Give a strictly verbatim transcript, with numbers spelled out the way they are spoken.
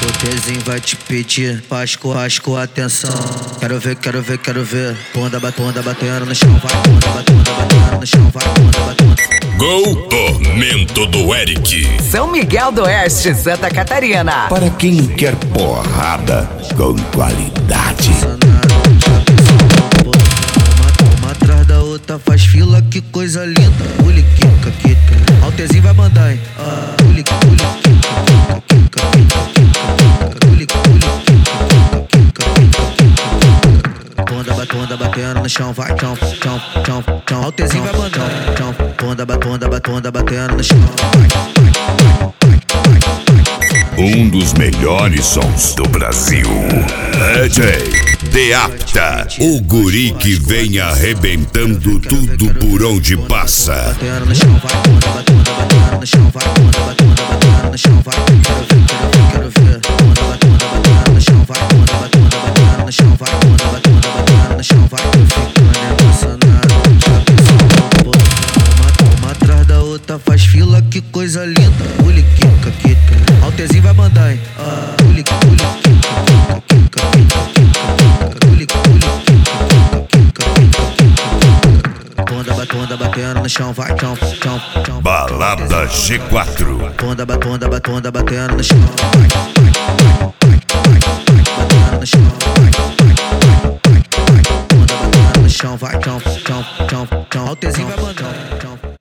O Tzinho vai te pedir, faz com, faz com atenção. Quero ver, quero ver, quero ver. Ponda, ponda batendo no chão, vai. Ponda, ponda batendo no chão, vai. Ponda, batendo. Gol, tormento do Eric. São Miguel do Oeste, Santa Catarina. Para quem quer porrada com qualidade. Uma atrás da outra faz fila, que coisa linda. Uli, kika, kika. O Tzinho vai mandar, hein? Uli, uli, kika, kika, kika. Uli, uli, kika, kika, kika. Ponda, ponda batendo no chão, vai. Chão, chão, chão, chão. O Tzinho vai mandar. Chão, ponda, ponda, ponda batendo no chão, vai. Um dos melhores sons do Brasil. D J Deapta, o guri que vem arrebentando tudo por onde passa. Batendo no chão, vai. Ponda, ponda, batendo no chão, vai. Ponda, ponda, batendo no chão, vai. Quero ver, quero ver, quero ver. Ponda, ponda, batendo no chão, vai. Ponda, ponda, batendo no chão, vai. Ponda, ponda, batendo no chão, vai. Ficando emocionado, já pensou. Uma, uma atrás da outra faz fila, que coisa linda. Uli, kika, kika. O Tzinho vai mandar, hein? Uli, uli, kika, kika, kika. Uli, uli, kika, kika, kika. Ponda, ponda batendo no chão, vai. Chão, chão, chão. Balada G quatro. Ponda, ponda, ponda batendo no chão, vai.